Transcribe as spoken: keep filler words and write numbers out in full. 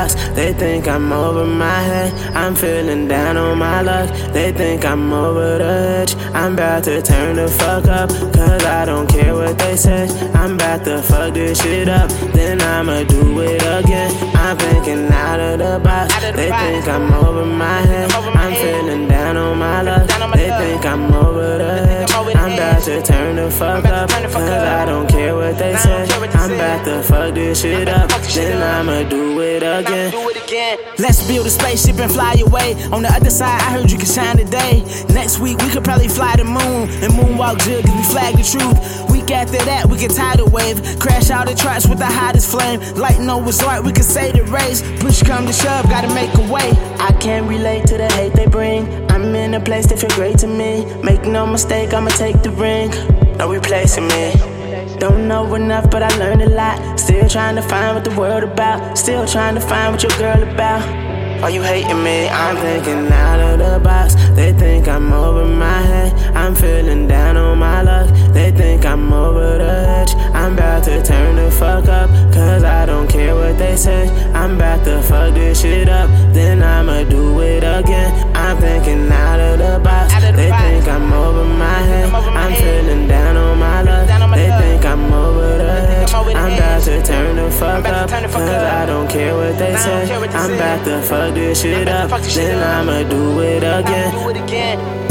box. They think I'm over my head. I'm feeling down on my luck. They think I'm over the edge. I'm about to turn the fuck up, cause I don't care what they say. I'm about to fuck this shit up, then I'ma do it again. I'm thinking out of the box. They think I'm over my head. I'm feeling down on my luck. They think I'm over the edge. I'm about to turn the fuck up, cause I don't care what they say. I'm about to fuck this shit up, then I'ma do it again. Let's build a spaceship and fly away. On the other side, I heard you can shine today. Next week, we could probably fly the moon and moonwalk good, cause we flag the truth. Week after that, we can tidal wave. Crash out the tracks with the hottest flame. Light no resort, we can say the race. Push come to shove, gotta make a way. I can't relate to the hate they bring. I'm in a place that feel great to me. Make no mistake, I'ma take the ring. No replacing me. Don't know enough, but I learned a lot. Still trying to find what the world about. Still trying to find what your girl about. Are you hating me? I'm thinking out of the box. They think I'm over my head. I'm feeling down on my luck. They think I'm over the edge. I'm about to turn the fuck up, cause I don't care what they say. I'm about to fuck this shit up, then I'ma do it again. I'm thinking out of the box. They think I'm over my head. I'm feeling down on my luck. They think I'm over the edge. I'm about to turn the fuck up, cause I don't care what they say. I'm about to fuck this shit up, then I'ma do it again.